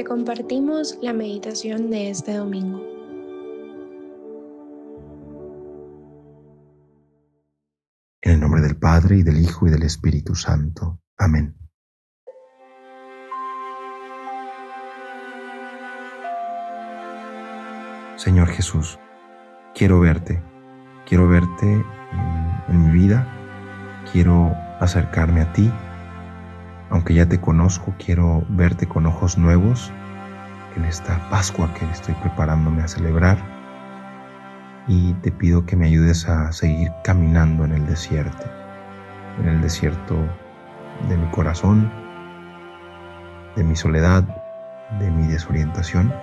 Te compartimos la meditación de este domingo. En el nombre del Padre, y del Hijo, y del Espíritu Santo. Amén. Señor Jesús, quiero verte en mi vida, quiero acercarme a ti. Aunque ya te conozco, quiero verte con ojos nuevos en esta Pascua que estoy preparándome a celebrar. Y te pido que me ayudes a seguir caminando en el desierto de mi corazón, de mi soledad, de mi desorientación,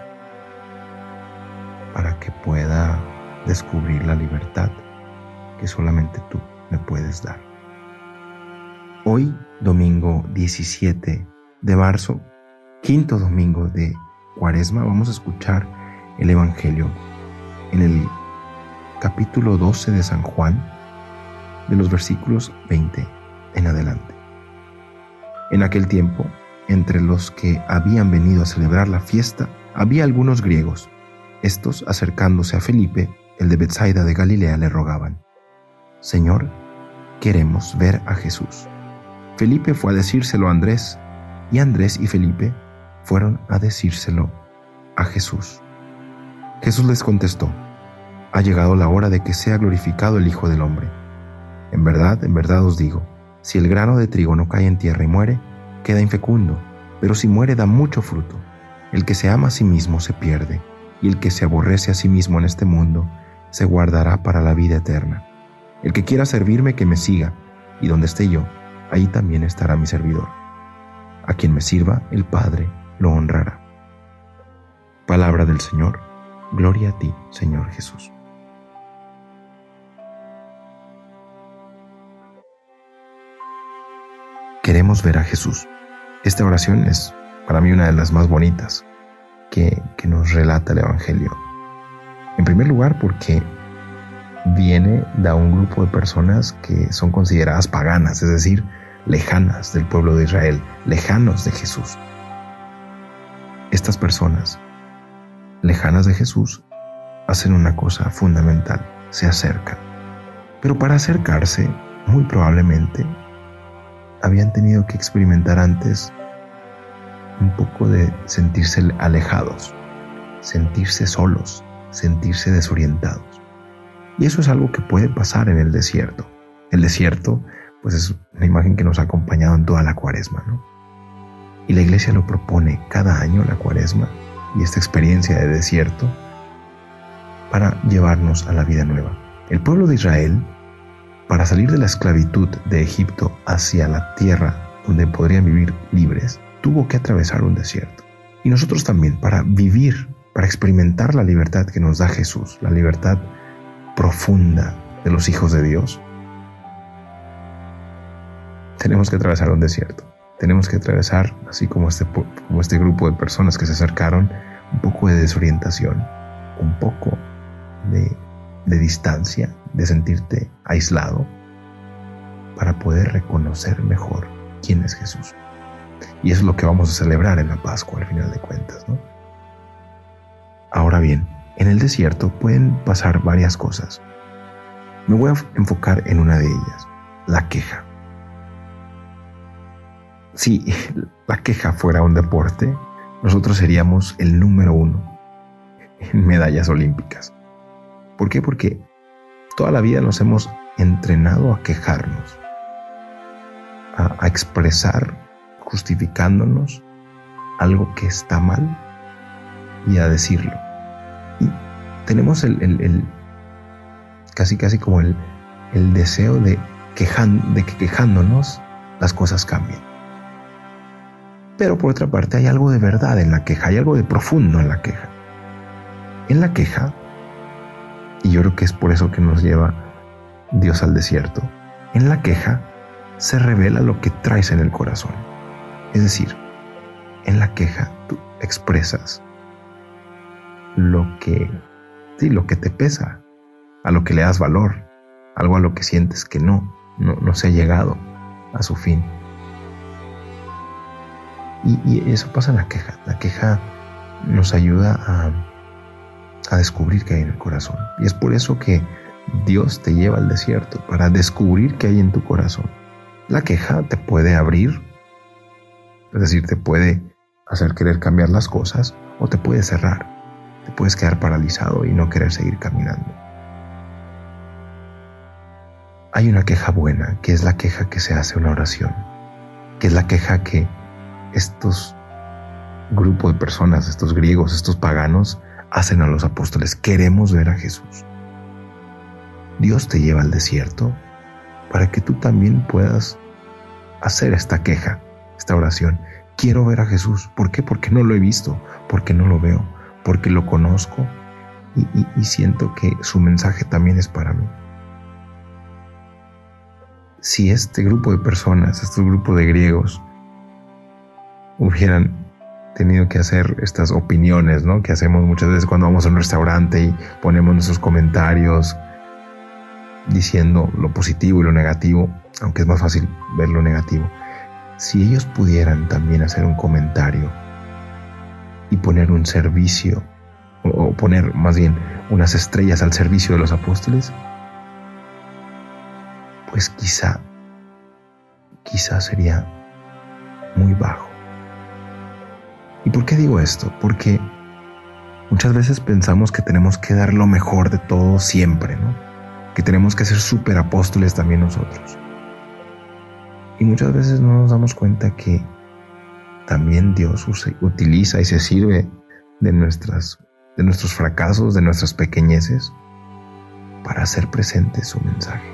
para que pueda descubrir la libertad que solamente tú me puedes dar. Hoy, domingo 17 de marzo, quinto domingo de Cuaresma, vamos a escuchar el Evangelio en el capítulo 12 de San Juan, de los versículos 20 en adelante. En aquel tiempo, entre los que habían venido a celebrar la fiesta, había algunos griegos. Estos, acercándose a Felipe, el de Betsaida de Galilea, le rogaban: Señor, queremos ver a Jesús. Felipe fue a decírselo a Andrés, y Andrés y Felipe fueron a decírselo a Jesús. Jesús les contestó: Ha llegado la hora de que sea glorificado el Hijo del Hombre. En verdad os digo, si el grano de trigo no cae en tierra y muere, queda infecundo, pero si muere da mucho fruto. El que se ama a sí mismo se pierde, y el que se aborrece a sí mismo en este mundo se guardará para la vida eterna. El que quiera servirme, que me siga, y donde esté yo, ahí también estará mi servidor. A quien me sirva, el Padre lo honrará. Palabra del Señor. Gloria a ti, Señor Jesús. Queremos ver a Jesús. Esta oración es para mí una de las más bonitas que nos relata el Evangelio. En primer lugar, porque viene de un grupo de personas que son consideradas paganas, es decir, lejanas del pueblo de Israel, lejanos de Jesús. Estas personas lejanas de Jesús hacen una cosa fundamental: se acercan. Pero para acercarse, muy probablemente habían tenido que experimentar antes un poco de sentirse alejados, sentirse solos, sentirse desorientados. Y eso es algo que puede pasar en el desierto. El desierto, pues, es una imagen que nos ha acompañado en toda la Cuaresma, ¿no? Y la Iglesia lo propone cada año, la Cuaresma, y esta experiencia de desierto, para llevarnos a la vida nueva. El pueblo de Israel, para salir de la esclavitud de Egipto hacia la tierra donde podrían vivir libres, tuvo que atravesar un desierto. Y nosotros también, para vivir, para experimentar la libertad que nos da Jesús, la libertad profunda de los hijos de Dios, tenemos que atravesar un desierto. Tenemos que atravesar, así como este grupo de personas que se acercaron, un poco de desorientación, un poco de distancia, de sentirte aislado, para poder reconocer mejor quién es Jesús. Y eso es lo que vamos a celebrar en la Pascua, al final de cuentas, ¿no? Ahora bien, en el desierto pueden pasar varias cosas. Me voy a enfocar en una de ellas: la queja. Si la queja fuera un deporte, nosotros seríamos el número 1 en medallas olímpicas. ¿Por qué? Porque toda la vida nos hemos entrenado a quejarnos, a expresar, justificándonos algo que está mal y a decirlo. Y tenemos casi como el deseo de que quejándonos las cosas cambien. Pero por otra parte hay algo de verdad en la queja, hay algo de profundo en la queja. En la queja, y yo creo que es por eso que nos lleva Dios al desierto, en la queja se revela lo que traes en el corazón. Es decir, en la queja tú expresas lo que te pesa, a lo que le das valor, algo a lo que sientes que no se ha llegado a su fin. Y eso pasa en la queja. La queja nos ayuda a descubrir qué hay en el corazón. Y es por eso que Dios te lleva al desierto, para descubrir qué hay en tu corazón. La queja te puede abrir, es decir, te puede hacer querer cambiar las cosas, o te puede cerrar. Te puedes quedar paralizado y no querer seguir caminando. Hay una queja buena, que es la queja que se hace una oración, que es la queja que estos grupos de personas, estos griegos, estos paganos, hacen a los apóstoles. Queremos ver a Jesús. Dios te lleva al desierto para que tú también puedas hacer esta queja, esta oración. Quiero ver a Jesús. ¿Por qué? Porque no lo he visto, porque no lo veo, porque lo conozco y siento que su mensaje también es para mí. Si este grupo de personas, este grupo de griegos, hubieran tenido que hacer estas opiniones, ¿no?, que hacemos muchas veces cuando vamos a un restaurante y ponemos nuestros comentarios diciendo lo positivo y lo negativo, aunque es más fácil ver lo negativo. Si ellos pudieran también hacer un comentario y poner un servicio, o poner más bien unas estrellas al servicio de los apóstoles, pues quizá sería muy bajo. ¿Y por qué digo esto? Porque muchas veces pensamos que tenemos que dar lo mejor de todo siempre, ¿no? Que tenemos que ser súper apóstoles también nosotros. Y muchas veces no nos damos cuenta que también Dios utiliza y se sirve de nuestros fracasos, de nuestras pequeñeces, para hacer presente su mensaje.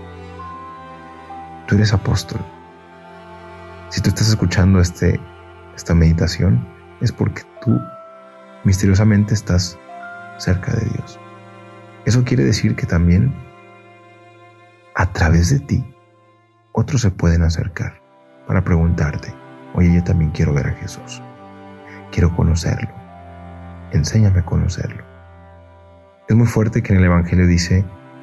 Tú eres apóstol. Si tú estás escuchando esta meditación, es porque tú misteriosamente estás cerca de Dios. Eso quiere decir que también a través de ti otros se pueden acercar para preguntarte: oye, yo también quiero ver a Jesús, quiero conocerlo, enséñame a conocerlo. Es muy fuerte que en el Evangelio dice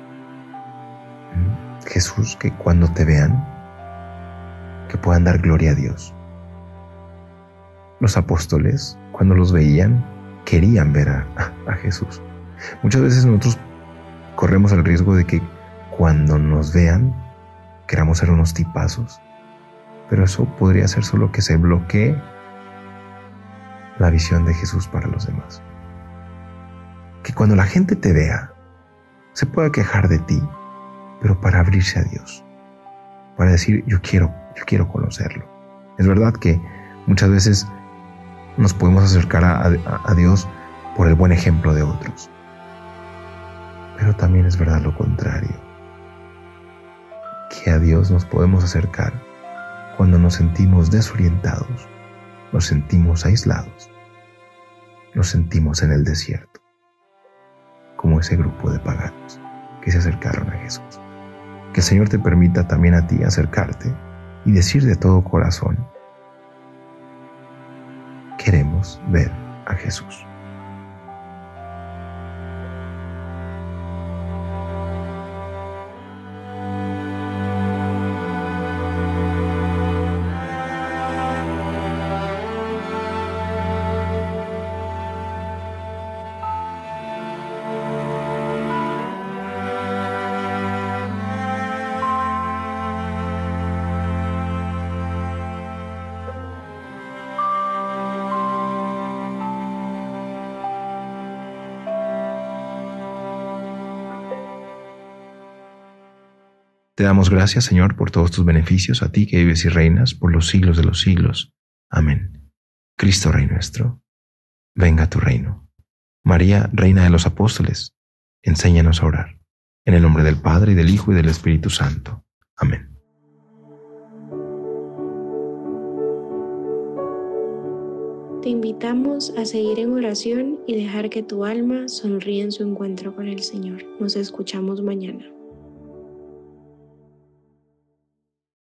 Jesús que cuando te vean, que puedan dar gloria a Dios. Los apóstoles, cuando los veían, querían ver a Jesús. Muchas veces nosotros corremos el riesgo de que cuando nos vean queramos ser unos tipazos, pero eso podría ser solo que se bloquee la visión de Jesús para los demás. Que cuando la gente te vea, se pueda quejar de ti, pero para abrirse a Dios, para decir: yo quiero conocerlo. Es verdad que muchas veces nos podemos acercar a Dios por el buen ejemplo de otros, pero también es verdad lo contrario, que a Dios nos podemos acercar cuando nos sentimos desorientados, nos sentimos aislados, nos sentimos en el desierto, como ese grupo de paganos que se acercaron a Jesús. Que el Señor te permita también a ti acercarte y decir de todo corazón: queremos ver a Jesús. Te damos gracias, Señor, por todos tus beneficios, a ti que vives y reinas por los siglos de los siglos. Amén. Cristo, Rey nuestro, venga a tu reino. María, Reina de los Apóstoles, enséñanos a orar. En el nombre del Padre, y del Hijo, y del Espíritu Santo. Amén. Te invitamos a seguir en oración y dejar que tu alma sonríe en su encuentro con el Señor. Nos escuchamos mañana.